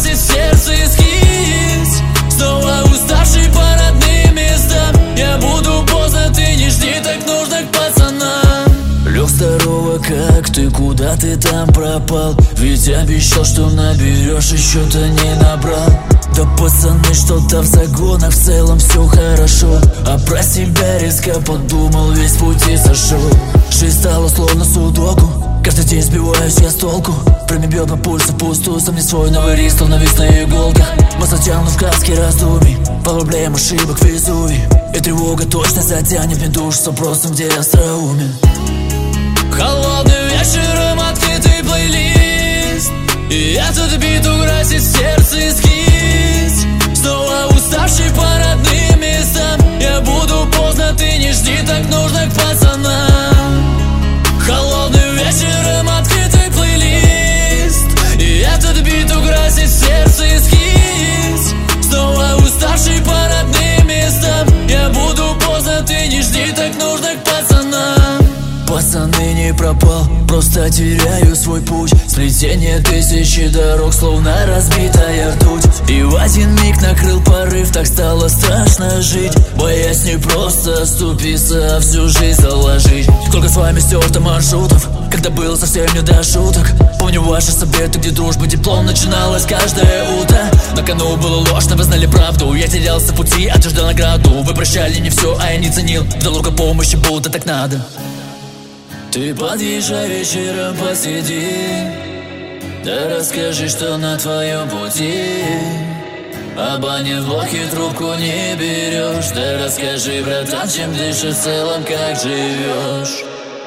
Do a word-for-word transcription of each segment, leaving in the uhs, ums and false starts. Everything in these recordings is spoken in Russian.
красит сердце эскиз. Снова уставший по родным местам. Я буду поздно, ты не жди, так нужно к пацанам. Лёг, здорово, как ты, куда ты там пропал? Ведь обещал, что наберешь, еще-то не набрал. Да пацаны, что-то в загонах, в целом все хорошо. А про себя резко подумал, весь пути сошел. Жизнь стала словно судоку, каждый день сбиваюсь я с толку. Время бьет по пульсу пустую, сам не свой новый риск, словно вис на иголках. Мы затянут в краски раздумий, по проблем ошибок Везувий. И тревога точно затянет мне душу с вопросом, где остроумен. Холодным вечером открытый плейлист, и этот бит украсит сердце эскиз. Снова уставший по родным местам. Я буду поздно, ты не жди, так нужно к пацанам. Холодным вечером открытый плейлист, и этот бит украсит сердце эскиз. Снова уставший по родным местам. Я буду поздно, ты не жди, так нужно к пацанам. Пацаны, не пропал, просто теряю свой путь. Сплетение тысячи дорог, словно разбитая ртуть. И в один миг накрыл порыв, так стало страшно жить. Боясь не просто оступиться, а всю жизнь заложить. Сколько с вами стерто маршрутов, когда было совсем не до шуток. Помню ваши советы, где дружба теплом начиналась каждое утро. На кону было ложь, но вы знали правду. Я терялся в пути, а ты ждал награду. Вы прощали не все, а я не ценил. Ждал рука помощи, будто так надо. Ты подъезжай вечером, посиди, да расскажи, что на твоем пути. Абонент в блоке, трубку не берешь. Да расскажи, братан, чем дышишь в целом, как живешь.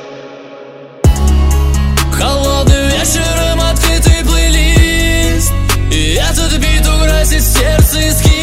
Холодным вечером открытый плейлист, и этот бит украсит сердце эскиз.